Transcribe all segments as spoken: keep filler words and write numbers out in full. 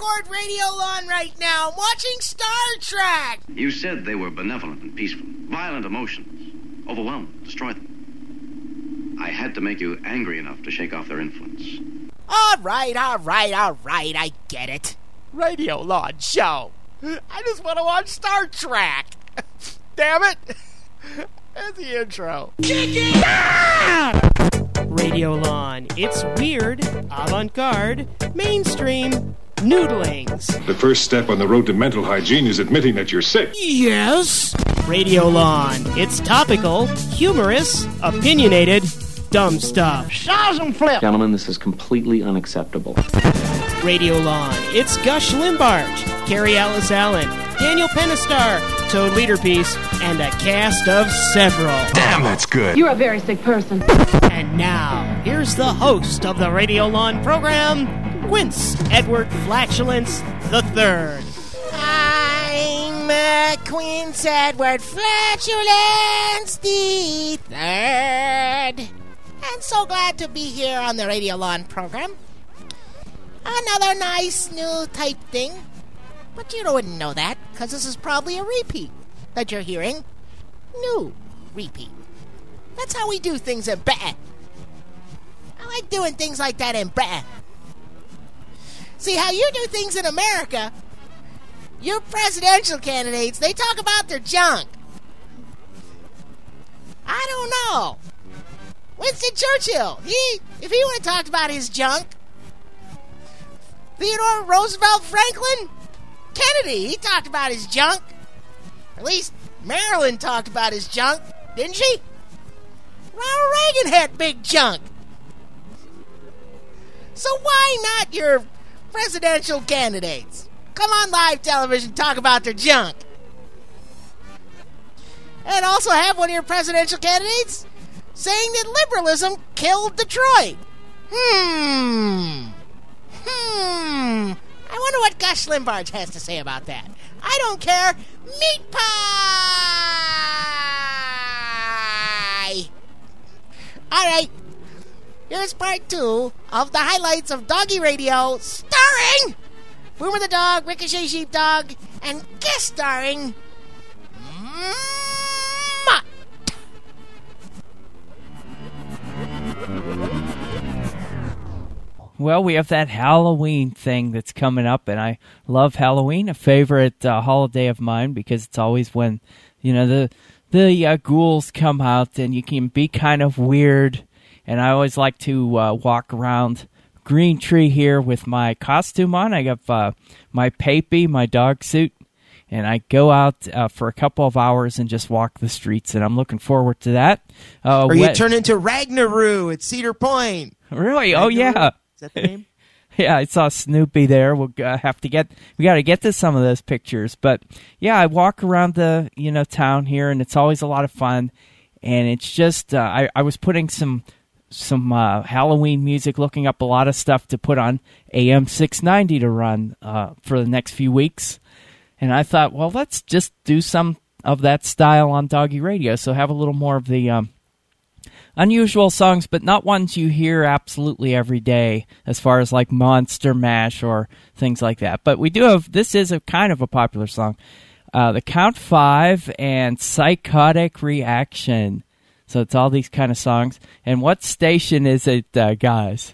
aboard Radio Lawn right now. I'm watching Star Trek. You said they were benevolent and peaceful. Violent emotions. Overwhelm them. Destroy them. I had to make you angry enough to shake off their influence. All right, all right, all right. I get it. Radio Lawn Show. I just want to watch Star Trek. Damn it. That's the intro. Radio Lawn. It's weird, avant-garde, mainstream, noodlings. The first step on the road to mental hygiene is admitting that you're sick. Yes. Radio Lawn. It's topical, humorous, opinionated, dumb stuff. Shazam flip. Gentlemen, this is completely unacceptable. Radio Lawn. It's Gush Limbarge, Carrie Alice Allen, Daniel Pennistar, Toad Leaderpiece, and a cast of several. Damn, that's good. You're a very sick person. And now, here's the host of the Radio Lawn program, Quince Edward Flatulence the Third. I'm uh, Quince Edward Flatulence the Third. And so glad to be here on the Radio Lawn program. Another nice new type thing. But you wouldn't know that, because this is probably a repeat that you're hearing. New repeat. That's how we do things in Britain. I like doing things like that in Britain. See, how you do things in America, your presidential candidates, they talk about their junk. I don't know. Winston Churchill, he, if he would have talked about his junk. Theodore Roosevelt Franklin, Kennedy, he talked about his junk. At least Marilyn talked about his junk, didn't she? Ronald Reagan had big junk. So why not your presidential candidates? Come on live television, talk about their junk. And also have one of your presidential candidates saying that liberalism killed Detroit. Hmm. Hmm. I wonder what Gush Limbarge has to say about that. I don't care. Meat pie! Alright. Here's part two of the highlights of Doggy Radio, starring Boomer the Dog, Ricochet Sheepdog, and guest starring Mutt. Well, we have that Halloween thing that's coming up, and I love Halloween, a favorite uh, holiday of mine, because it's always when, you know, the the uh, ghouls come out, and you can be kind of weird, and I always like to uh, walk around Green Tree here with my costume on. I got uh, my papy, my dog suit, and I go out uh, for a couple of hours and just walk the streets, and I'm looking forward to that. Uh, or you wet- turn into Ragnaroo at Cedar Point. Really? Ragnaroo? Oh, yeah. Is that the name? Yeah, I saw Snoopy there. We'll uh, have to get we got to get to some of those pictures. But yeah, I walk around the you know town here, and it's always a lot of fun. And it's just uh, I I was putting some some uh, Halloween music, looking up a lot of stuff to put on A M six ninety to run uh, for the next few weeks. And I thought, well, let's just do some of that style on Doggy Radio. So have a little more of the um, unusual songs, but not ones you hear absolutely every day, as far as like Monster Mash or things like that. But we do have, this is a kind of a popular song, uh, The Count Five and Psychotic Reaction. So it's all these kind of songs. And what station is it, uh, guys?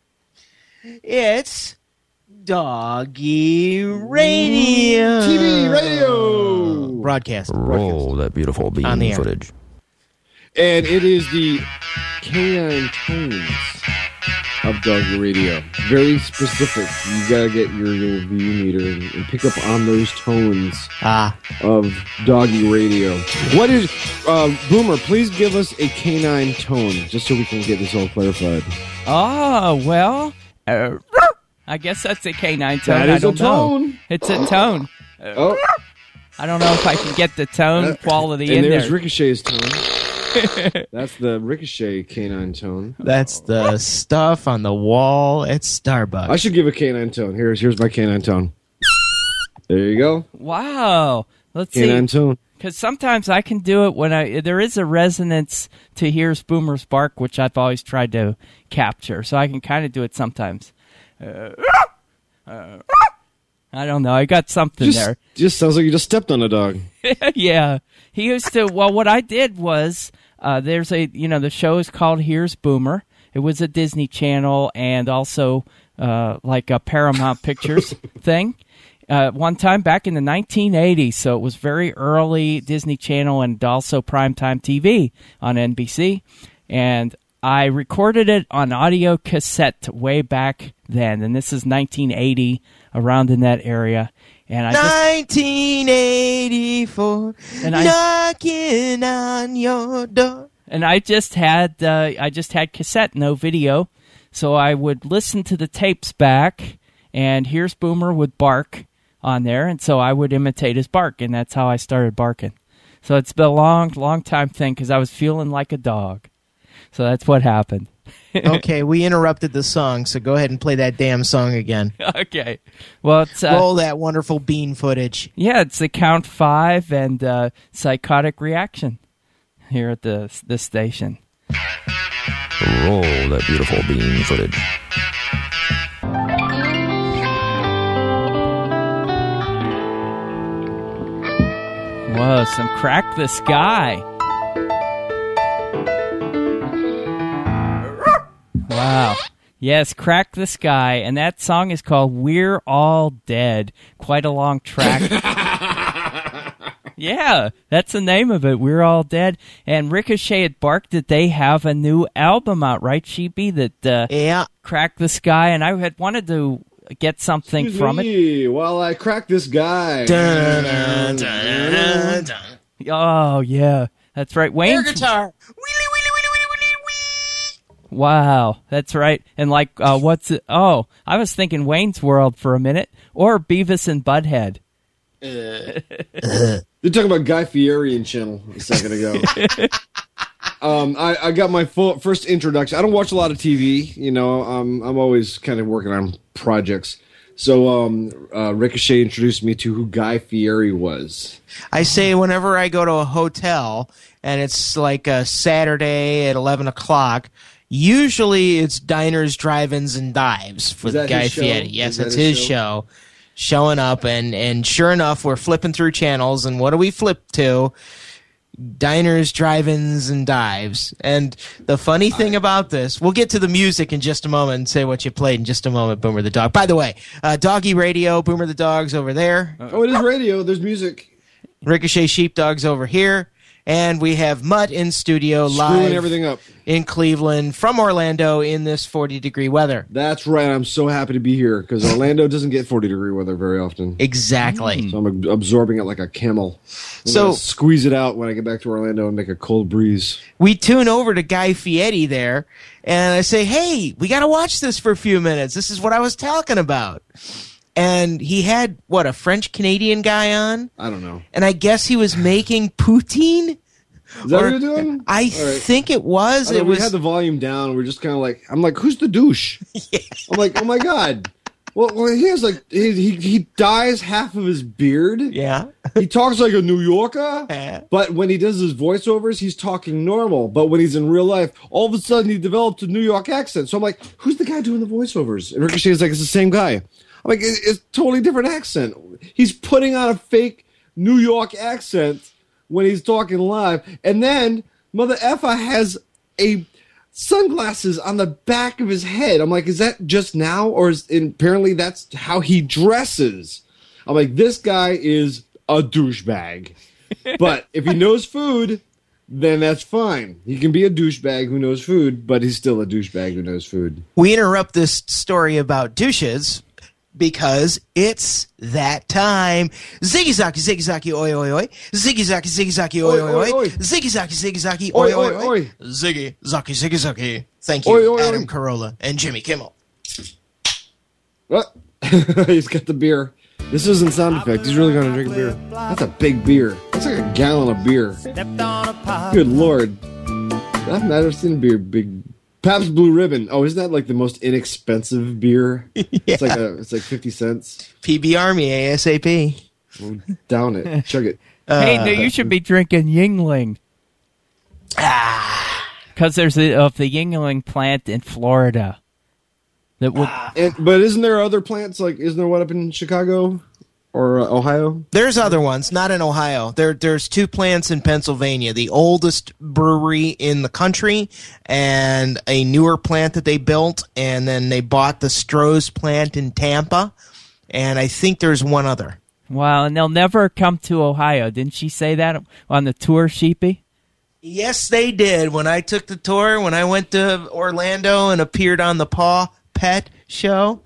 It's Doggy Radio. T V, radio. Broadcast. Roll Broadcast. that beautiful beam On the air. footage. And it is the canine tones of Doggy Radio. Very specific. You gotta get your little view meter and, and pick up on those tones Ah. of Doggy Radio. What is, uh, Boomer, please give us a canine tone, just so we can get this all clarified. Oh, well, uh, I guess that's a canine tone. That is I a don't know. tone. It's a tone. Uh, Oh, I don't know if I can get the tone Uh, quality and in there's there. Ricochet's tone. That's the Ricochet canine tone. That's the stuff on the wall at Starbucks. I should give a canine tone. Here's here's my canine tone. There you go. Wow. Let's Canine see. tone. Because sometimes I can do it when I there is a resonance to Here's Boomer's Bark, which I've always tried to capture. So I can kind of do it sometimes. Uh, uh, I don't know. I got something Just, there. just sounds like you just stepped on a dog. Yeah. He used to, well, what I did was, uh, there's a, you know, the show is called Here's Boomer. It was a Disney Channel and also uh, like a Paramount Pictures thing. Uh, one time back in the nineteen eighties, so it was very early Disney Channel and also primetime T V on N B C. And I recorded it on audio cassette way back then, and this is nineteen eighty, around in that area. And I nineteen eighty-four, And I- knocking on your door. And I just had uh, I just had cassette, no video, so I would listen to the tapes back, and Here's Boomer would bark on there, and so I would imitate his bark, and that's how I started barking. So it's been a long, long time thing because I was feeling like a dog. So that's what happened. Okay, we interrupted the song, so go ahead and play that damn song again. Okay. Well, it's uh, Roll that wonderful bean footage. yeah, it's the Count Five and uh, Psychotic Reaction here at the this station. Roll that beautiful bean footage. Whoa, some Crack the Sky. Wow. Yes, Crack the Sky. And that song is called We're All Dead. Quite a long track. Yeah, that's the name of it. We're All Dead. And Ricochet at Bark, that they have a new album out, right, Sheepy? That uh, Yeah. Crack the Sky. And I had wanted to get something Excuse from it. me, while I crack this guy. Dun, dun, dun, dun, dun. Oh, yeah. That's right. Air Wayne's guitar. Wheelie, wheelie, wheelie, wheelie, wheelie. Wow, that's right. And like, uh, what's it? Oh, I was thinking Wayne's World for a minute, or Beavis and Butthead. You're talking about Guy Fieri and Channel a second ago. um, I, I got my full, first introduction. I don't watch a lot of T V. You know, um, I'm always kind of working on projects. So um, uh, Ricochet introduced me to who Guy Fieri was. I say whenever I go to a hotel and it's like a Saturday at eleven o'clock, usually it's diners, drive-ins, and dives for Is that Guy his show? Fieri. Yes, Is that it's his his show? show. Showing up, and, and sure enough, we're flipping through channels, and what do we flip to? Diners, drive-ins, and dives. And the funny thing about this, we'll get to the music in just a moment and say what you played in just a moment, Boomer the Dog. By the way, uh, Doggy Radio, Boomer the Dog's over there. Oh, it is radio. There's music. Ricochet Sheepdog's over here. And we have Mutt in studio Screwing live everything up. in Cleveland from Orlando in this forty-degree weather. That's right. I'm so happy to be here because Orlando doesn't get forty degree weather very often. Exactly. So I'm ab- absorbing it like a camel. I'm So- gonna squeeze it out when I get back to Orlando and make a cold breeze. We tune over to Guy Fieri there, and I say, hey, we got to watch this for a few minutes. This is what I was talking about. And he had, what, a French-Canadian guy on? I don't know. And I guess he was making poutine? Is that Or- what you're doing? I All right. think it was. I don't It know, was we had the volume down. We're just kind of like, I'm like, who's the douche? I'm like, oh my god. Well, well he has like he, he he dyes half of his beard. Yeah. He talks like a New Yorker, Yeah. but when he does his voiceovers, he's talking normal. But when he's in real life, all of a sudden he developed a New York accent. So I'm like, who's the guy doing the voiceovers? And Ricochet's like, it's the same guy. I'm like, it's, it's a totally different accent. He's putting on a fake New York accent when he's talking live, and then Mother Effa has a sunglasses on the back of his head. I'm like, is that just now, or is and apparently that's how he dresses? I'm like, this guy is a douchebag. But if he knows food, then that's fine. He can be a douchebag who knows food, but he's still a douchebag who knows food. We interrupt this story about douches because it's that time. Ziggy zaki, ziggy zaki, oi oi oi. Ziggy zaki, ziggy zaki, oi oi oi. Ziggy zaki, ziggy zaki, oi oi oi. Ziggy zaki, ziggy zaki. Thank you, Oi, oi, oi. Adam Carolla and Jimmy Kimmel. What? He's got the beer. This isn't sound effect. He's really going to drink a beer. That's a big beer. That's like a gallon of beer. Good lord. I've never seen a beer big. Pabst Blue Ribbon. Oh, isn't that like the most inexpensive beer? It's like a, it's like fifty cents. P B Army ASAP. Well, down it. Chug it. Hey, no, you should be drinking Yingling. Because there's a, of the Yingling plant in Florida. that would. And, but isn't there other plants? Like, isn't there one up in Chicago or uh, Ohio? There's other ones, not in Ohio. There, there's two plants in Pennsylvania. The oldest brewery in the country, and a newer plant that they built, and then they bought the Stroh's plant in Tampa, and I think there's one other. Wow, and they'll never come to Ohio. Didn't she say that on the tour, Sheepy? Yes, they did. When I took the tour, when I went to Orlando and appeared on the Paw Pet show,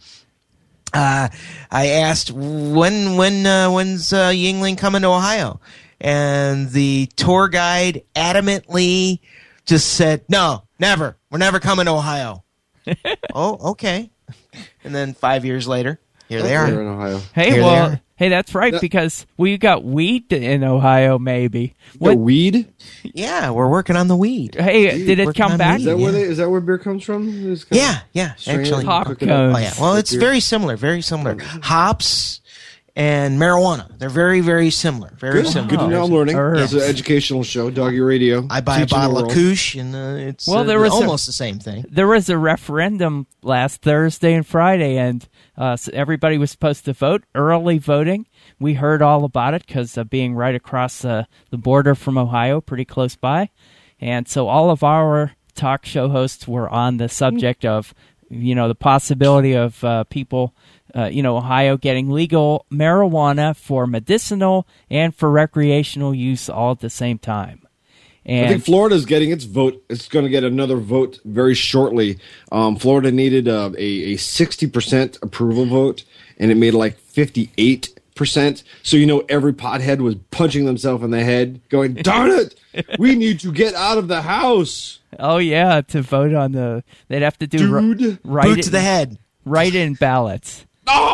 uh, I asked when when uh, when's uh, Yingling coming to Ohio, and the tour guide adamantly just said, "No, never. We're never coming to Ohio." Oh, okay. And then five years later, here they are They're in Ohio. Hey, Here they well, are. hey, that's right, That- because we got weed in Ohio, maybe. The What? weed? Yeah, we're working on the weed. Hey, did it Working come on back? Is that Yeah. where they? Is that where beer comes from? It's kind of Yeah, yeah, strand actually. and Hop cook it up. cones. Oh yeah. Well, With it's beer. very similar. Very similar. Hops and marijuana. They're very, very similar. Very Good. similar. Good to know. I'm learning. Herbs. It's an educational show, Doggy Radio. I buy a Teaching the bottle of world. Koosh, and uh, it's Well, uh, there was a- almost the same thing. There was a referendum last Thursday and Friday, and uh, so everybody was supposed to vote. Early voting. We heard all about it because of being right across uh, the border from Ohio, pretty close by. And so all of our talk show hosts were on the subject of, you know, the possibility of uh, people, uh, you know, Ohio getting legal marijuana for medicinal and for recreational use all at the same time. And I think Florida's getting its vote. It's going to get another vote very shortly. Um, Florida needed uh, a a sixty percent approval vote, and it made like fifty-eight percent. So you know every pothead was punching themselves in the head, going, "Darn it, we need to get out of the house, oh yeah, to vote on the, they'd have to do ri- dude." write Boot it, to the head. write in ballots.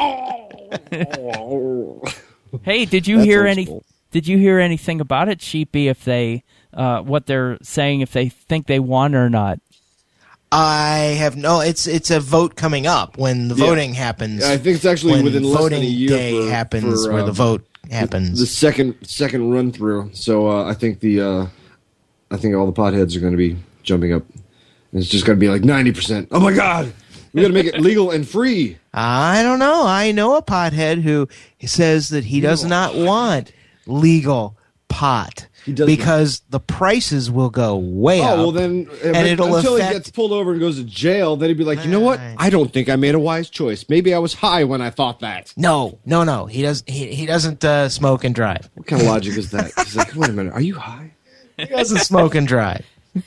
Oh! Hey, did you That's hear old any? school. Did you hear anything about it, Sheepy? If they, uh, what they're saying, if they think they won or not? I have no. It's it's a vote coming up when the Yeah. voting happens. I think it's actually when within less voting than a year day for- happens, for, where uh, the vote happens. The second second run through. So uh, I think the uh, I think all the potheads are going to be jumping up. And it's just going to be like ninety percent. Oh my God, we got to make it legal and free. I don't know. I know a pothead who says that he does not want legal pot He does because the prices will go way Oh up. well, then uh, and it'll until affect. he gets pulled over and goes to jail, then he'd be like, you know what? Right. I don't think I made a wise choice. Maybe I was high when I thought that. No, no, no. He does. He, he doesn't uh, smoke and drive. What kind of logic is that? He's like, wait a minute, are you high? He doesn't smoke and drive.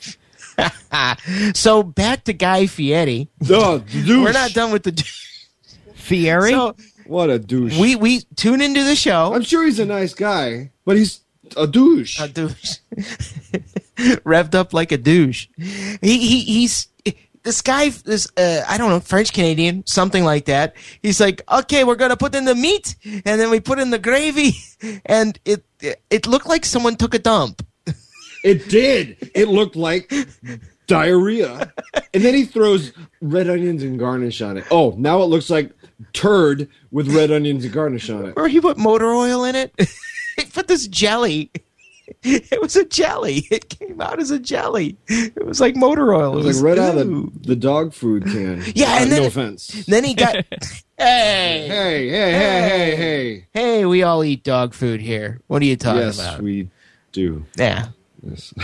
So back to Guy Fieri. Oh, douche. We're not done with the. Fieri? So What a douche. we we tune into the show. I'm sure he's a nice guy, but he's a douche. A douche. Revved up like a douche. He he he's this guy this uh, I don't know, French Canadian, something like that. He's like, okay, we're gonna put in the meat, and then we put in the gravy, and it it looked like someone took a dump. It did. It looked like diarrhea. And then he throws red onions and garnish on it. Oh, now it looks like turd with red onions and garnish on it. Or he put motor oil in it. He put this jelly. It was a jelly. It came out as a jelly. It was like motor oil. It was like right out of the, the dog food can. Yeah, Uh, and then- no offense. Then he got. Hey, Hey, hey, hey, hey, hey. hey! We all eat dog food here. What are you talking Yes, about? we do. Yeah. Yes,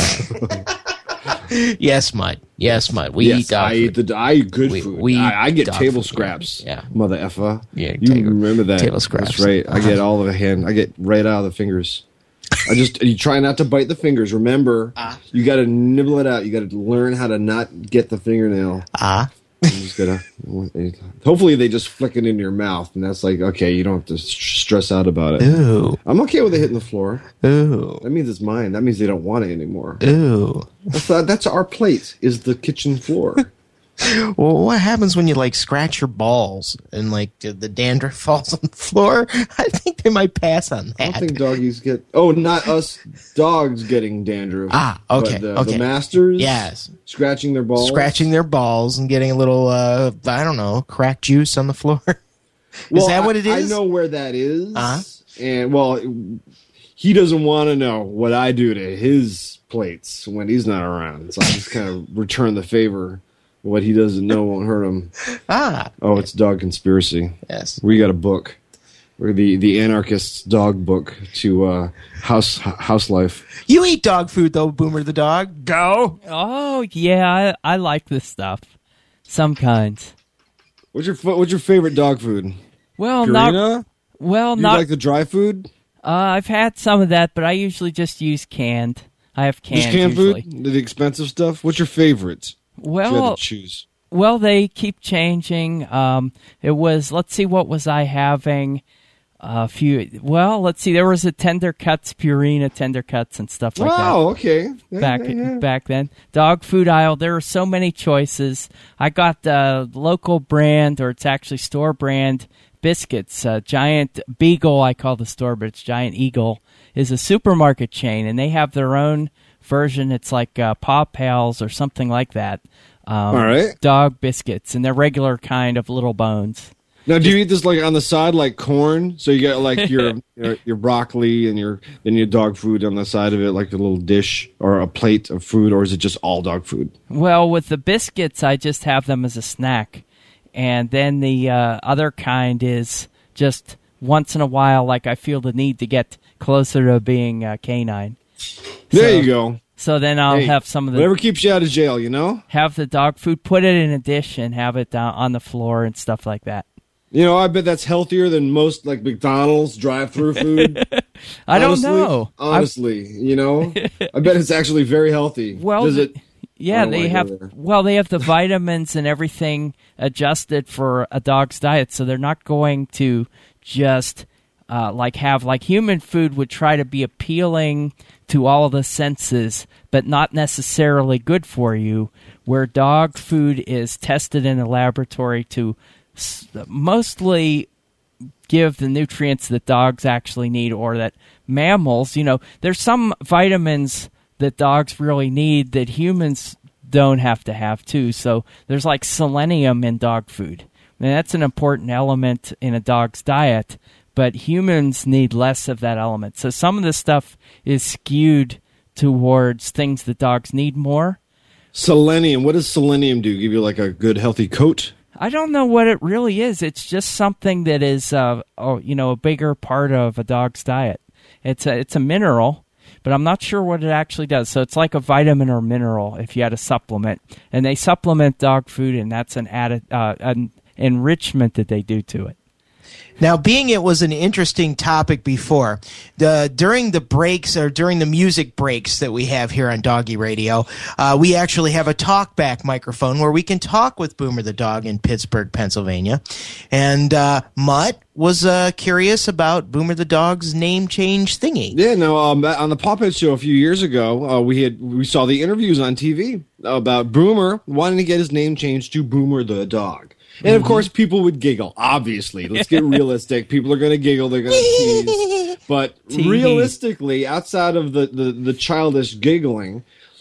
Yes, Mud. Yes, Mud. We yes eat dog I food. eat the I eat good We- food. we I, I get dog table food, scraps. yeah. Mother effer. Yeah, you table- remember that? table scraps. That's right. I get all of the hand. I get right out of the fingers. I just you try not to bite the fingers. Remember, Ah. you got to nibble it out. You got to learn how to not get the fingernail. Ah. You just gotta. Hopefully, they just flick it into your mouth, and that's like okay. You don't have to s- stress out about it. Ooh. I'm okay with it hitting the floor. Ooh. That means it's mine. That means they don't want it anymore. Ooh. That's uh, that's our plate. Is the kitchen floor. Well, what happens when you like scratch your balls and like the the dandruff falls on the floor? I think they might pass on I that. don't think doggies get. Oh, not us dogs getting dandruff. Ah, okay, But the, okay. the masters. Yes. Scratching their balls. Scratching their balls and getting a little, uh, I don't know, crack juice on the floor. Is Well, that what I- it is? I know where that is. Uh-huh. And well, he doesn't want to know what I do to his plates when he's not around. So I just kind of return the favor What he doesn't know won't hurt him. Ah. Oh, it's Dog Conspiracy. Yes. We got a book. We're the, the anarchist's dog book to uh, house house life. You eat dog food, though, Boomer the dog. Go. Oh, yeah, I, I like this stuff. Some kinds. What's your What's your favorite dog food? Well, Purina? not... Well, you not... like the dry food? Uh, I've had some of that, but I usually just use canned. I have canned Just canned usually. food? The expensive stuff? What's your favorite? Well, if you had to choose. Well, they keep changing. Um, it was, let's see, what was I having? A few, well, let's see, there was a Tender Cuts, Purina Tender Cuts and stuff like wow, that. Wow, okay. Yeah, back yeah, yeah. back then. Dog food aisle, there are so many choices. I got the local brand, or it's actually store brand, biscuits. Uh, Giant Beagle, I call the store, but it's Giant Eagle, is a supermarket chain, and they have their own version. It's like uh, Paw Pals or something like that. Um, All right. Dog biscuits, and they're regular kind of little bones. Now, do you eat this like on the side, like corn? So you get like your your, your broccoli and your then your dog food on the side of it, like a little dish or a plate of food, or is it just all dog food? Well, with the biscuits, I just have them as a snack, and then the uh, other kind is just once in a while, like I feel the need to get closer to being uh, canine. There So- you go. So then I'll Hey, have some of the whatever keeps you out of jail, you know. have the dog food, put it in a dish, and have it down on the floor and stuff like that. You know, I bet that's healthier than most like McDonald's drive-through food. I don't Honestly- know. Honestly, you know, I bet it's actually very healthy. Well, Does it? Yeah, I don't they wanna go have. there. Well, they have the vitamins and everything adjusted for a dog's diet, so they're not going to just uh, like have like human food would try to be appealing to all the senses, but not necessarily good for you. Where dog food is tested in a laboratory to s- mostly give the nutrients that dogs actually need, or that mammals, you know, there's some vitamins that dogs really need that humans don't have to have too. So there's like selenium in dog food. And that's an important element in a dog's diet, but humans need less of that element. So some of the stuff is skewed towards things that dogs need more. Selenium. What does selenium do? Give you like a good healthy coat? I don't know what it really is. It's just something that is, uh, oh, you know, a bigger part of a dog's diet. It's a, it's a mineral, but I'm not sure what it actually does. So it's like a vitamin or mineral if you had a supplement. And they supplement dog food, and that's an added, uh, an enrichment that they do to it. Now, being it was an interesting topic before, the during the breaks or during the music breaks that we have here on Doggy Radio, uh, we actually have a talkback microphone where we can talk with Boomer the dog in Pittsburgh, Pennsylvania. And uh, Mutt was uh, curious about Boomer the dog's name change thingy. Yeah, no. Um, on the Pop It Show a few years ago, uh, we had we saw the interviews on T V about Boomer wanting to get his name changed to Boomer the dog. And, of course, people would giggle, obviously. Let's get realistic. People are going to giggle. They're going to tease. But Tease. realistically, outside of the, the, the childish giggling,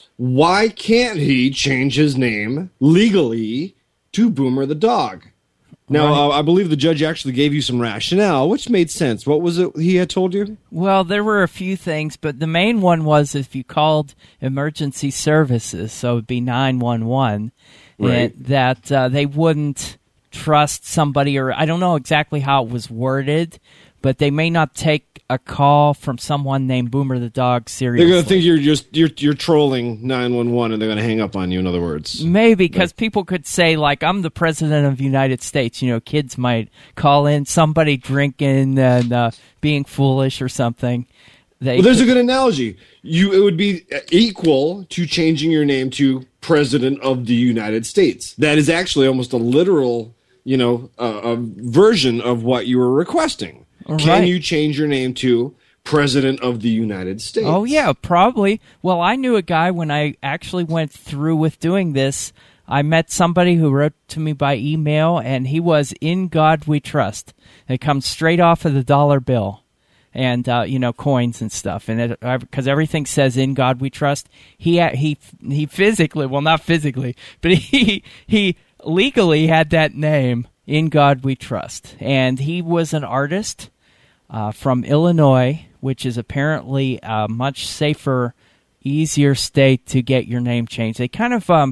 why can't he change his name legally to Boomer the dog? Now, Right. uh, I believe the judge actually gave you some rationale, which made sense. What was it he had told you? Well, there were a few things, but the main one was if you called emergency services, so it would be nine one one, Right. and that uh, they wouldn't trust somebody, or I don't know exactly how it was worded, but they may not take a call from someone named Boomer the dog seriously. They're going to think you're just you're you're trolling nine one one, and they're going to hang up on you. In other words, Maybe, because people could say, like, I'm the president of the United States. You know, kids might call in somebody drinking and uh, being foolish or something. They well, there's could- a good analogy. You it would be equal to changing your name to President of the United States. That is actually almost a literal, you know, uh, a version of what you were requesting. Can Right. you change your name to President of the United States? Oh, yeah, probably. Well, I knew a guy when I actually went through with doing this. I met somebody who wrote to me by email, and he was In God We Trust. It comes straight off of the dollar bill and, uh, you know, coins and stuff. And because everything says In God We Trust, he, he, he physically, well, not physically, but he, he legally had that name, In God We Trust. And he was an artist. Uh, from Illinois, which is apparently a much safer, easier state to get your name changed. They kind of, um,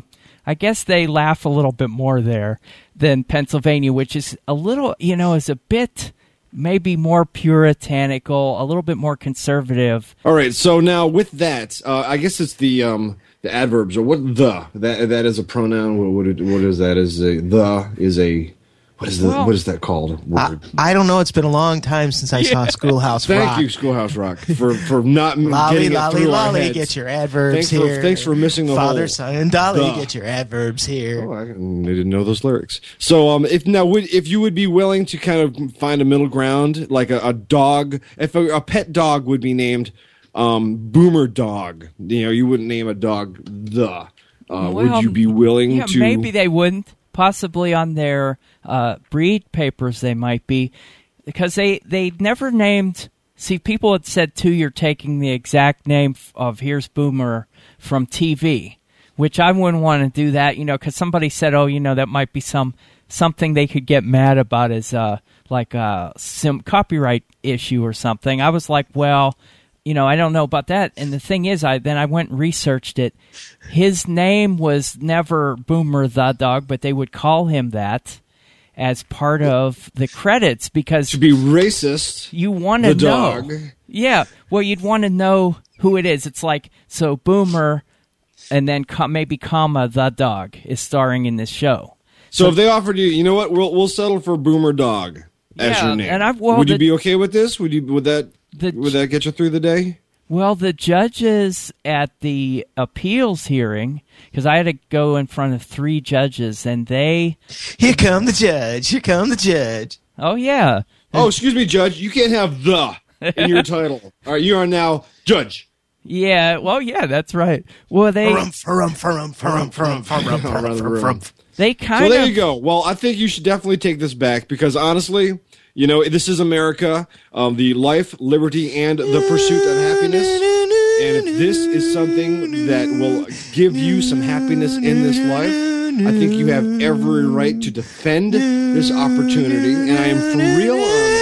I guess they laugh a little bit more there than Pennsylvania, which is a little, you know, is a bit maybe more puritanical, a little bit more conservative. All right, so now with that, uh, I guess it's the um, the adverbs, or what the that that is a pronoun. What what, it, what is that? Is a the is a what is the Well, what is that called? I, I don't know. It's been a long time since I saw Schoolhouse Thank Rock. you, Schoolhouse Rock, for for not m- Lolly, getting it lolly, through our lolly, heads. get your adverbs Thanks here. for thanks for missing the Father, whole son, and Dolly, the. get your adverbs here. Oh, I didn't didn't know those lyrics. So, um, if now would if you would be willing to kind of find a middle ground, like a, a dog, if a, a pet dog would be named um, Boomer Dog, you know, you wouldn't name a dog the. Uh, Well, would you be willing yeah, to? maybe they wouldn't. Possibly on their uh, breed papers they might be, because they, they never named... See, people had said, too, you're taking the exact name of Here's Boomer from T V, which I wouldn't want to do that, you know, because somebody said, oh, you know, that might be some something they could get mad about as uh, like a some copyright issue or something. I was like, well... You know, I don't know about that. And the thing is, I then I went and researched it. His name was never Boomer the Dog, but they would call him that as part of the credits because... To be racist, you want to the know. dog. Yeah, well, you'd want to know who it is. It's like, so Boomer and then com- maybe comma the dog is starring in this show. So, so if they offered you, you know what, we'll we'll settle for Boomer Dog as yeah, your name. And I've, well, would the, you be okay with this? Would you? Would that? The, would that get you through the day? Well, the judges at the appeals hearing, because I had to go in front of three judges, and they... Here come the judge. Here come the judge. Oh, yeah. Oh, excuse me, Judge. You can't have the in your title. All right, you are now Judge. Yeah, well, yeah, that's right. Well, they... They kind of... So there of... you go. Well, I think you should definitely take this back, because honestly... You know, this is America, um, the life, liberty, and the pursuit of happiness. And if this is something that will give you some happiness in this life, I think you have every right to defend this opportunity. And I am for real on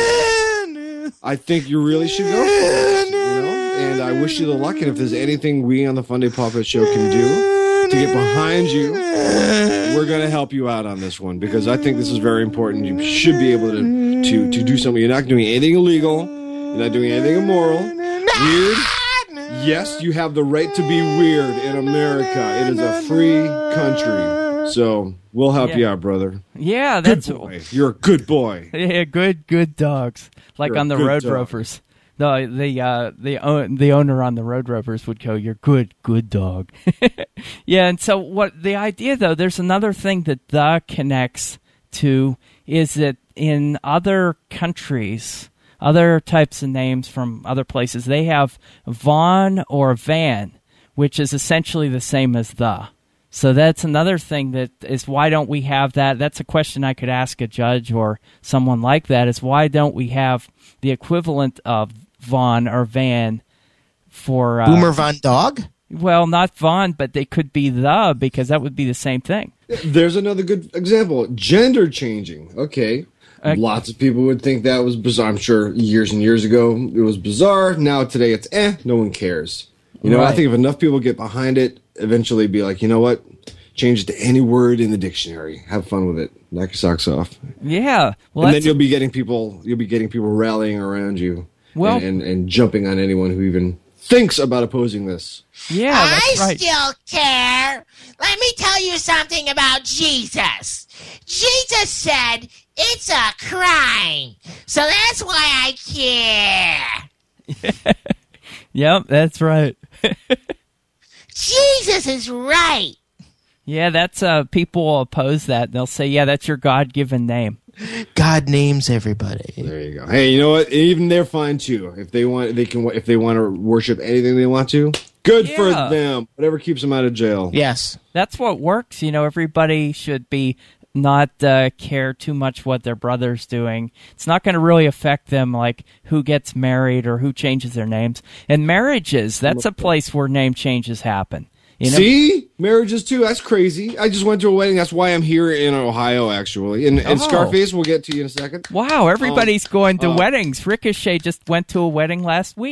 that. I think you really should go for it, you know? And I wish you the luck. And if there's anything we on the Fun Day Puppet Show can do to get behind you, we're going to help you out on this one, because I think this is very important. You should be able to to, to do something. You're not doing anything illegal. You're not doing anything immoral. Weird. Yes, you have the right to be weird in America. It is a free country. So we'll help yeah. you out, brother. Yeah, that's... Good boy. You're a good boy. Yeah, good, good dogs. Like You're on the good Road dog. Rovers. The the uh, the own, the owner on the Road Rovers would go, "You're good, good dog." Yeah, and so what the idea though? There's another thing that the connects to is that in other countries, other types of names from other places, they have Von or Van, which is essentially the same as the. So that's another thing that is why don't we have that? That's a question I could ask a judge or someone like that is why don't we have the equivalent of Von or Van for... Uh, Boomer Von Dog? Well, not Von, but they could be the because that would be the same thing. There's another good example. Gender changing. Okay. Uh, Lots of people would think that was bizarre. I'm sure years and years ago it was bizarre. Now today it's eh, no one cares. You know, Right. I think if enough people get behind it, eventually be like, you know what? Change it to any word in the dictionary. Have fun with it. Knock your socks off. Yeah. Well, and that's, then you'll be getting people you'll be getting people rallying around you Well- and, and, and jumping on anyone who even thinks about opposing this. yeah, that's I right. still care. Let me tell you something about Jesus. Jesus said it's a crime. So that's why I care. Yep, that's right. Jesus is right. Yeah, that's uh, people will oppose that. They'll say, "Yeah, that's your God-given name." God names everybody. There you go. Hey, you know what? Even they're fine too. If they want, they can. If they want to worship anything they want to, good for Yeah. them. Whatever keeps them out of jail. Yes. That's what works. You know, everybody should be not uh, care too much what their brother's doing. It's not going to really affect them, like who gets married or who changes their names. And marriages, that's a place where name changes happen. You know? See, marriages too. That's crazy. I just went to a wedding. That's why I'm here in Ohio, actually. And, and Oh. Scarface, we'll get to you in a second. Wow, everybody's Um, going to uh, weddings. Ricochet just went to a wedding last week.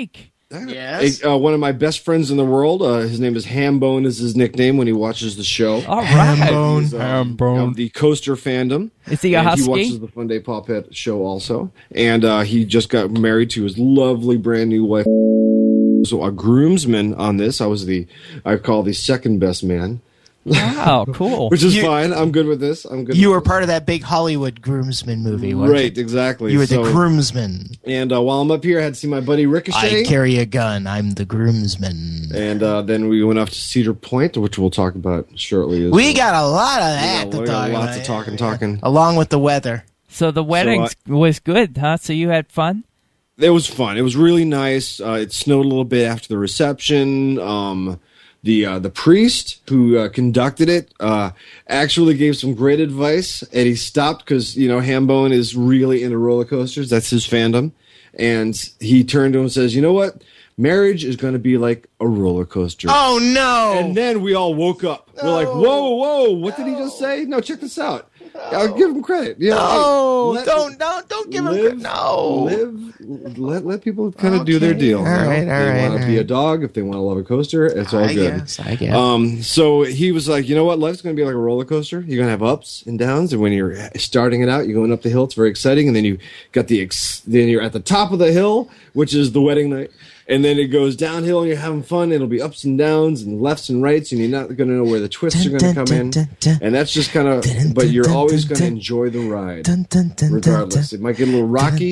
Yes. Uh, one of my best friends in the world. Uh, his name is Hambone. Is his nickname when he watches the show. All right. Hambone. He's, um, of the Coaster fandom. Is he a and husky? He watches the Fun Day Pop Pet show also, and uh, he just got married to his lovely brand new wife. So a groomsman on this. I was the I call the second best man. Wow, cool. Which is You- fine. I'm good with this. I'm good. You with were part of that big Hollywood groomsman movie, weren't Right, you? exactly. You were So- the groomsman. And uh, while I'm up here, I had to see my buddy Ricochet. I carry a gun. I'm the groomsman. And uh, then we went off to Cedar Point, which we'll talk about shortly. as We well. got a lot of that Yeah, to we talk got about. lots of talking, talking. Along with the weather. So the wedding was good, huh? So you had fun? It was fun. It was really nice. Uh, it snowed a little bit after the reception. Um, the uh, the priest who uh, conducted it uh, actually gave some great advice, and he stopped because you know Hambone is really into roller coasters. That's his fandom, and he turned to him and says, "You know what? Marriage is going to be like a roller coaster." Oh, no. And then we all woke up. We're like, "Whoa, whoa! What did he just say?" No, check this out. I'll give him credit. You know, No, hey, let- don't, don't, don't give him live, credit. No. live, let let people kind of do their Okay. deal. All you know? right, If all they right, want to all be a right. dog, if they want to love a coaster, it's all I good. guess, I guess. Um, so he was like, you know what? Life's going to be like a roller coaster. You're going to have ups and downs, and when you're starting it out, you're going up the hill. It's very exciting, and then you got the ex- then you're at the top of the hill, which is the wedding night. And then it goes downhill, and you're having fun. It'll be ups and downs and lefts and rights, and you're not going to know where the twists are going to come in. And that's just kind of, but you're always going to enjoy the ride, regardless. It might get a little rocky,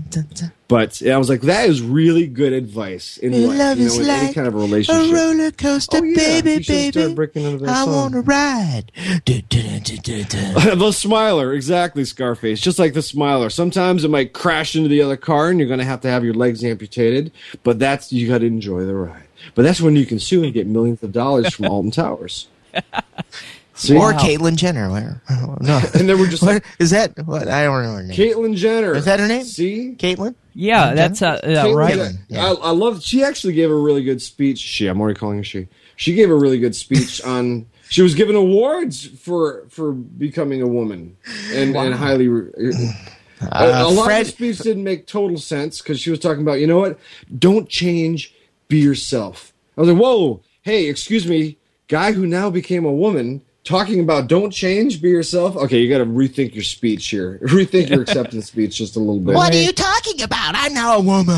but yeah, I was like, that is really good advice in life, Love you is know, in any like kind of a a relationship. roller coaster, Oh, yeah. baby, You should start baby. breaking into that I song. want to ride. Du- du- du- du- du- du. The Smiler, exactly, Scarface. Just like the Smiler. Sometimes it might crash into the other car, and you're going to have to have your legs amputated. But that's you got to enjoy the ride. But that's when you can sue and get millions of dollars from Alton Towers. See? Or Caitlyn Jenner. Where? No. And then we're just What like, is that? What? I don't know her name. Caitlyn Jenner. Is that her name? See? Caitlyn? Yeah, that's uh, uh, Caitlyn right. Jenner. Yeah. I, I love. She actually gave a really good speech. She, I'm already calling her she. She gave a really good speech on. She was given awards for for becoming a woman, and and highly. Uh, a lot Fred- of the speech didn't make total sense because she was talking about, you know what? Don't change, be yourself. I was like, whoa, hey, excuse me, guy who now became a woman. Talking about don't change, be yourself. Okay, you got to rethink your speech here. Rethink your acceptance speech just a little bit. What are you talking about? I'm now a woman.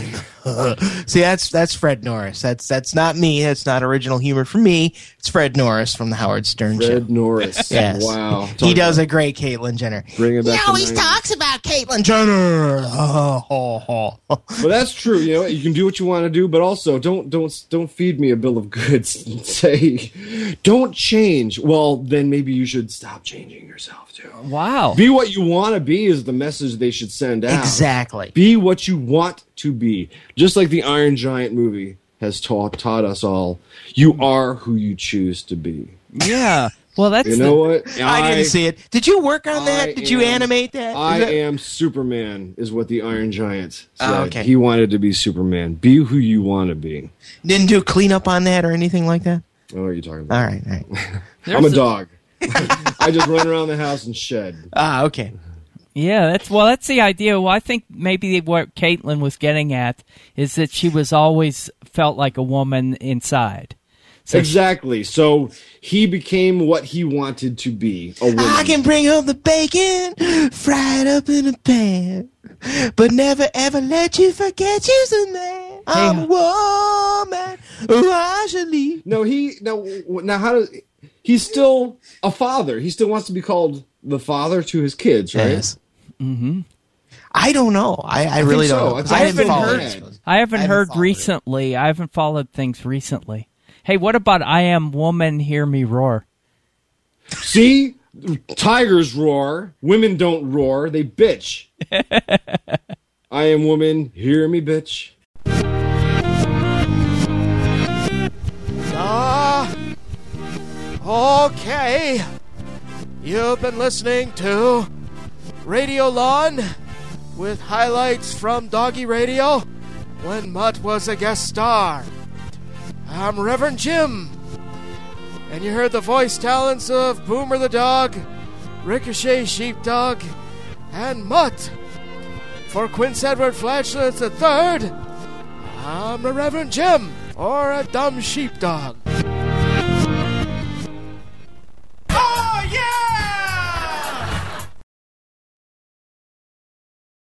See, that's that's Fred Norris. That's that's not me. That's not original humor from me. It's Fred Norris from the Howard Stern Show. Fred Norris. Yes. Wow. He does a great Caitlyn Jenner. Bring it You back know, to he nineties. talks about Caitlyn Jenner. Oh, oh, oh. Well, that's true. You know, you can do what you want to do, but also don't don't don't feed me a bill of goods and say don't change. Well, then maybe you should stop changing yourself too. Wow. Be what you want to be is the message they should send out. Exactly. Be what you want to be. Just like the Iron Giant movie has taught taught us all. You are who you choose to be. Yeah. Well, that's You know what? I, didn't see it. Did you work on that? I Did you am- animate that? Is I that- am Superman, is what the Iron Giant said. Oh, okay. He wanted to be Superman. Be who you want to be. Didn't do cleanup on that or anything like that? Oh, what are you talking about? All right, all right. I'm a dog. I just run around the house and shed. Ah, okay. Yeah, that's well. That's the idea. Well, I think maybe what Caitlyn was getting at is that she was always felt like a woman inside. So Exactly. So he became what he wanted to be, a woman. I can bring home the bacon, fry it up in a pan, but never ever let you forget you's a man. I'm a woman. Oh, I should leave. No, he now now how does he's still a father? He still wants to be called the father to his kids, right? Yes. Mm-hmm. I don't know. I, I, really so. don't know. I 'cause think I haven't so. followed Yeah. it. I haven't I haven't heard followed it. recently. I haven't followed things recently. Hey, what about I Am Woman, Hear Me Roar? See? Tigers roar. Women don't roar. They bitch. I am woman. Hear me, bitch. Ah, okay. You've been listening to Radio Lawn with highlights from Doggy Radio when Mutt was a guest star. I'm Reverend Jim, and you heard the voice talents of Boomer the Dog, Ricochet Sheepdog, and Mutt. For Quince Edward Flatulence the Third, I'm a Reverend Jim, or a dumb sheepdog.